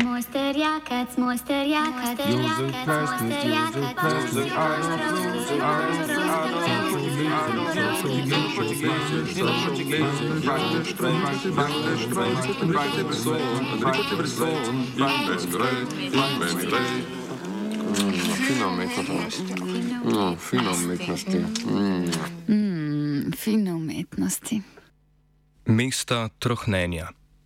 Fino umetnosti. Fino umetnosti. Mesta trohnenja.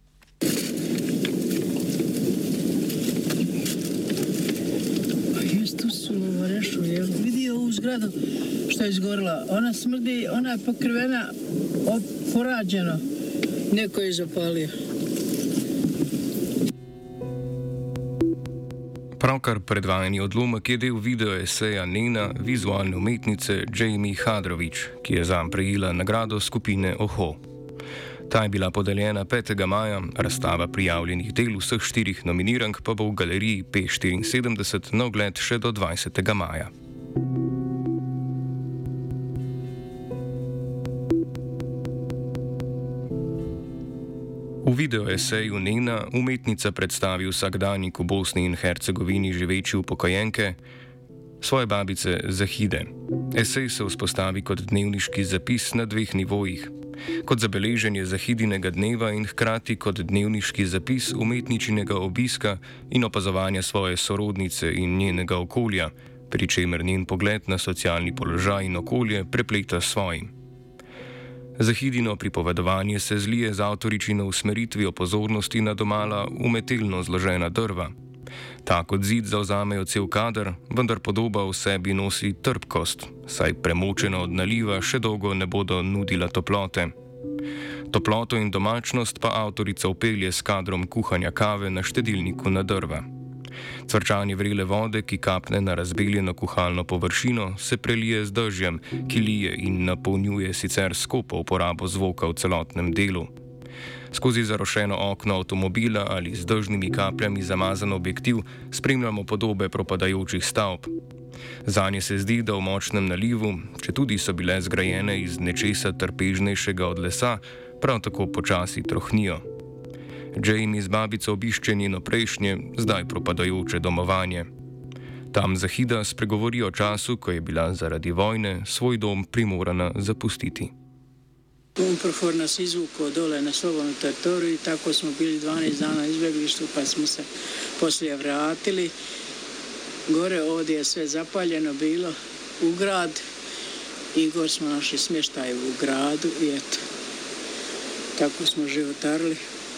Tu su Rešu, vidio ovu zgradu što je izgorila. Ona smrdi, ona je pokrivena, porađeno. Neko je zapalio. Pravkar predvajani odlomek je del video eseja Nena vizualne umetnice Jamie Hadrović, ki je zanj prejela nagrado skupine Oho. Ta je bila podeljena 5. maja, razstava prijavljenih del vseh 4 nominirank pa bo v galeriji P74 na ogled še do 20. maja. V video eseju Nena umetnica predstavi vsakdanjik v Bosni in Hercegovini živeči upokojenke, svoje babice Zahide. Esej se vzpostavi kot dnevniški zapis na 2 nivojih. Kot zabeleženje Zahidinega dneva in hkrati kot dnevniški zapis umetničinega obiska in opazovanja svoje sorodnice in njenega okolja, pri čemer njen pogled na socialni položaj in okolje prepleta s svojim. Zahidino pripovedovanje se zlije z avtoričino usmeritvijo pozornosti na domala umetelno zložena drva. Ta kot zid zavzamejo cel kader, vendar podoba v sebi nosi trpkost, saj premočena od naliva še dolgo ne bodo nudila toplote. Toploto in domačnost pa avtorica vpelje s kadrom kuhanja kave na štedilniku na drva. Cvrčanje vrele vode, ki kapne na razbeljeno kuhalno površino, se prelije z dežjem, ki lije in napolnjuje sicer skopo uporabo zvoka v celotnem delu. Skozi zarošeno okno avtomobila ali z dežnimi kapljami zamazan objektiv spremljamo podobe propadajočih stavb. Zanje se zdi, da v močnem nalivu, četudi so bile zgrajene iz nečesa trpežnejšega od lesa, prav tako počasi trohnijo. Jamie z babico obišče njeno prejšnje, zdaj propadajoče domovanje. Tam Zahida spregovori o času, ko je bila zaradi vojne svoj dom primorana zapustiti. UNPROFOR nas izvukao dole na slobodnu teritoriju i tako smo bili 12 dana u izbjeglištu pa smo se poslije vratili. Gore ovdje je sve zapaljeno bilo u grad i gore smo našli smještaj u gradu i eto, tako smo životarili.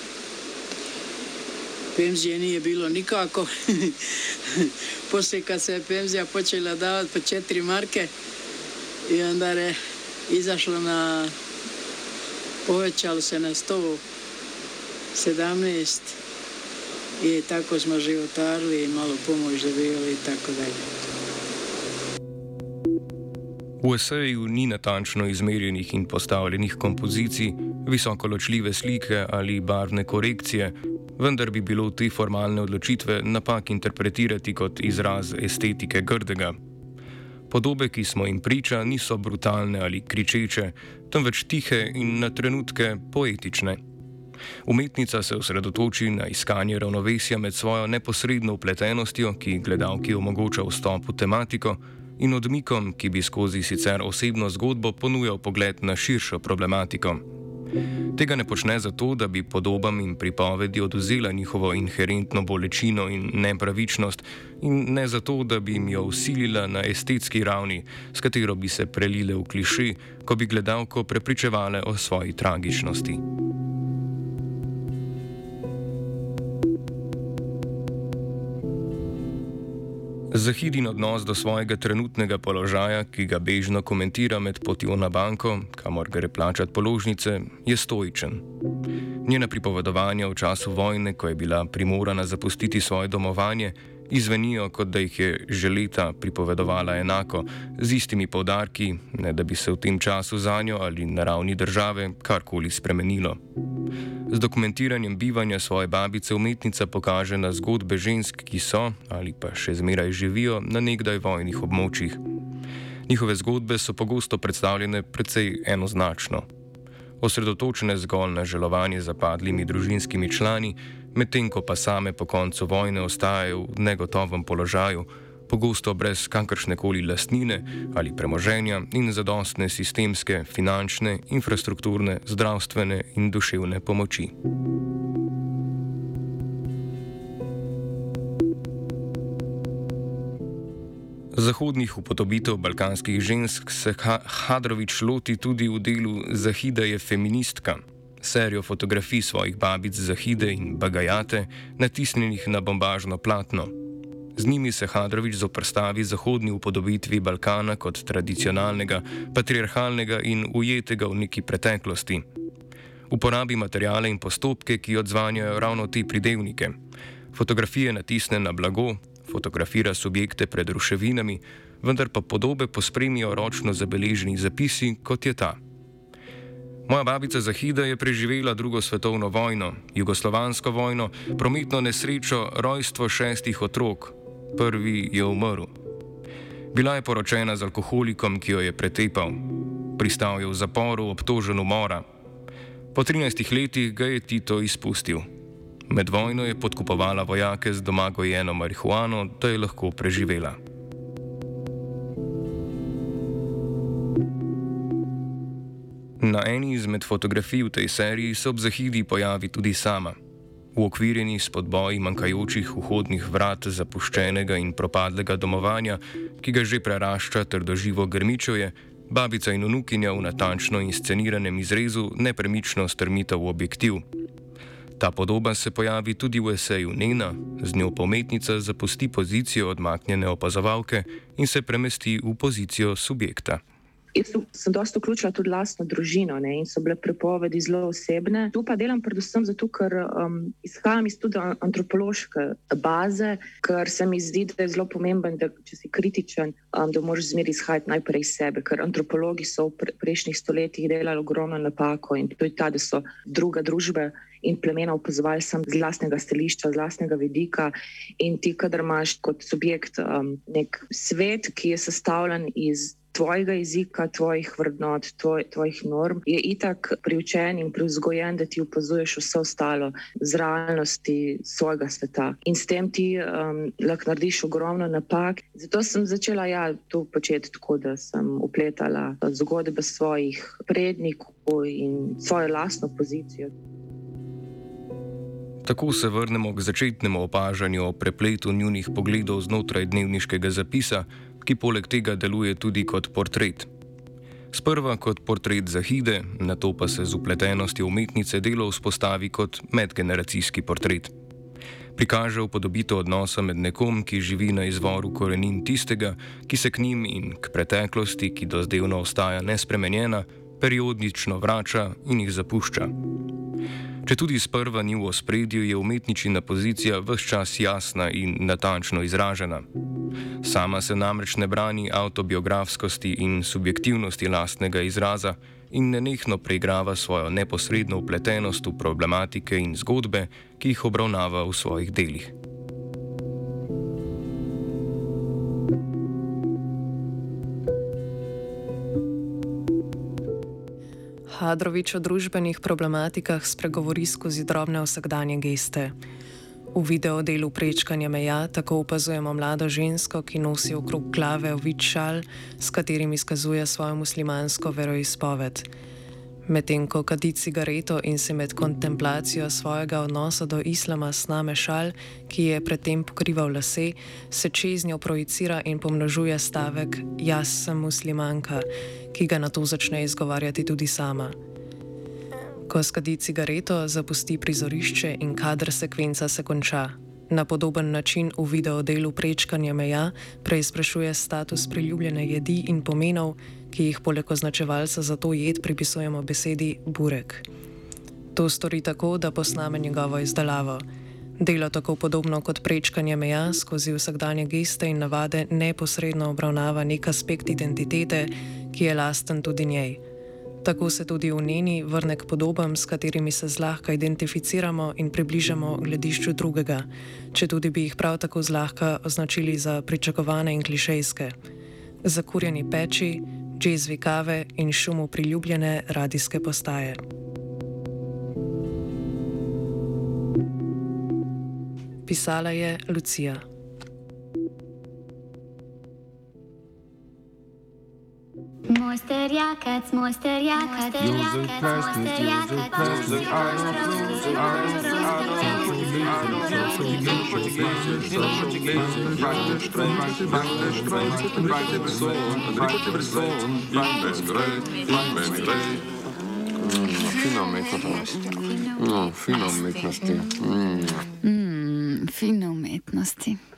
Penzije nije bilo nikako. Poslije kad se je penzija počela davati po 4 marke i onda je izašlo na, povećalo se na 117 i tako smo životarili i malo pomoć dobili i tako dalje. V eseju ni natančno izmerjenih in postavljenih kompozicij, visokoločljive slike ali barvne korekcije, vendar bi bilo te formalne odločitve napak interpretirati kot izraz estetike grdega. Podobe, ki smo jim priča, niso brutalne ali kričeče, temveč tihe in na trenutke poetične. Umetnica se osredotoči na iskanje ravnovesja med svojo neposredno vpletenostjo, ki gledalki omogoča vstop v tematiko, in odmikom, ki bi skozi sicer osebno zgodbo ponujal pogled na širšo problematiko. Tega ne počne zato, da bi podobam in pripovedi odvzela njihovo inherentno bolečino in nepravičnost, in ne zato, da bi jim jo vsilila na estetski ravni, s katero bi se prelile v kliše, ko bi gledalko prepričevale o svoji tragičnosti. Zahidin odnos do svojega trenutnega položaja, ki ga bežno komentira med potjo na banko, kamor gre plačat položnice, je stoičen. Njena pripovedovanja v času vojne, ko je bila primorana zapustiti svoje domovanje, izvenijo, kot da jih je že leta pripovedovala enako, z istimi poudarki, ne da bi se v tem času zanjo ali na ravni države karkoli spremenilo. Z dokumentiranjem bivanja svoje babice umetnica pokaže na zgodbe žensk, ki so ali pa še zmeraj živijo na nekdaj vojnih območjih. Njihove zgodbe so pogosto predstavljene precej enoznačno. Osredotočene zgolj na žalovanje za padlimi družinskimi člani, medtem ko pa same po koncu vojne ostajajo v negotovem položaju, pogosto brez kakršnekoli lastnine ali premoženja in zadostne sistemske, finančne, infrastrukturne, zdravstvene in duševne pomoči. Zahodnih upodobitev balkanskih žensk se Hadrović loti tudi v delu Zahida je feministka, serijo fotografij svojih babic Zahide in Bagajate, natisnjenih na bombažno platno. Z njimi se Hadrović zoperstavi zahodni upodobitvi Balkana kot tradicionalnega, patriarhalnega in ujetega v neki preteklosti. Uporabi materijale in postopke, ki odzvanjajo ravno te pridevnike. Fotografije natisne na blago, fotografira subjekte pred ruševinami, vendar pa podobe pospremijo ročno zabeleženi zapisi, kot je ta. Moja babica Zahida je preživela drugo svetovno vojno, jugoslovansko vojno, prometno nesrečo, rojstvo 6 otrok. Prvi je umrl. Bila je poročena z alkoholikom, ki jo je pretepal. Pristal je v zaporu, obtožen umora. Po 13 letih ga je Tito izpustil. Med vojno je podkupovala vojake z doma gojeno marihuano, da je lahko preživela. Na eni izmed fotografij v tej seriji se ob Zahidi pojavi tudi sama. Uokvirjeni s podboji manjkajočih vhodnih vrat zapuščenega in propadlega domovanja, ki ga že prerašča trdoživo grmičevje, babica in vnukinja v natančno insceniranem izrezu nepremično strmita v objektiv. Ta podoba se pojavi tudi v eseju Nena, z njo pa umetnica zapusti pozicijo odmaknjene opazovalke in se premesti v pozicijo subjekta. Jaz sem dosta vključila tudi lastno družino, ne, in so bile pripovedi zelo osebne. Tu pa delam predvsem zato, ker izhajam iz tudi antropološke baze, ker se mi zdi, da je zelo pomemben, da če si kritičen, da moraš zmeraj izhajati najprej iz sebe, ker antropologi so v prejšnjih stoletjih delali ogromno napako in to je ta, da so druge družbe in plemena opazovali sam z lastnega stališča, z lastnega vidika in ti, kadar imaš kot subjekt nek svet, ki je sestavljen iz tvojega jezika, tvojih vrednot, tvojih norm, je itak priučen in privzgojen, da ti opazuješ vse ostalo z realnosti svojega sveta. In s tem ti lahko narediš ogromno napak. Zato sem začela to početi tako, da sem upletala zgodbe svojih prednikov in svojo lastno pozicijo. Tako se vrnemo k začetnemu opažanju o prepletu njunih pogledov znotraj dnevniškega zapisa, ki poleg tega deluje tudi kot portret. Sprva kot portret Zahide, nato pa se z upletenostjo umetnice delo vzpostavi kot medgeneracijski portret. Prikaže upodobitev odnosa med nekom, ki živi na izvoru korenin tistega, ki se k njim in k preteklosti, ki dozdevno ostaja nespremenjena, periodično vrača in jih zapušča. Če tudi sprva ni v ospredju, je umetničina pozicija ves čas jasna in natančno izražena. Sama se namreč ne brani avtobiografskosti in subjektivnosti lastnega izraza in nenehno preigrava svojo neposredno vpletenost v problematike in zgodbe, ki jih obravnava v svojih delih. Hadrović o družbenih problematikah spregovori skozi drobne vsakdanje geste. V videodelu Prečkanje meja tako opazujemo mlado žensko, ki nosi okrog glave ovit šal, s katerim izkazuje svojo muslimansko veroizpoved. Medtem ko kadi cigareto in se med kontemplacijo svojega odnosa do islama sname šal, ki je predtem pokrival lase, se čez njo projicira in pomnožuje stavek "Jaz sem muslimanka", ki ga nato začne izgovarjati tudi sama. Ko skadi cigareto, zapusti prizorišče in kadr sekvenca se konča. Na podoben način v videodelu Prečkanje meja preizprašuje status priljubljene jedi in pomenov, ki jih poleg označevalca za to jed pripisujemo besedi burek. To stori tako, da posname njegovo izdelavo. Delo tako podobno kot Prečkanje meja skozi vsakdanje geste in navade neposredno obravnava nek aspekt identitete, ki je lasten tudi njej. Tako se tudi v Neni vrne k podobam, s katerimi se zlahka identificiramo in približamo gledišču drugega, četudi bi jih prav tako zlahka označili za pričakovane in klišejske. Zakurjeni peči, džezvi kave in šumu priljubljene radijske postaje. Pisala je Lucija. Mojster Jakac, mojster Jakac, Fino umetnosti. Fino umetnosti.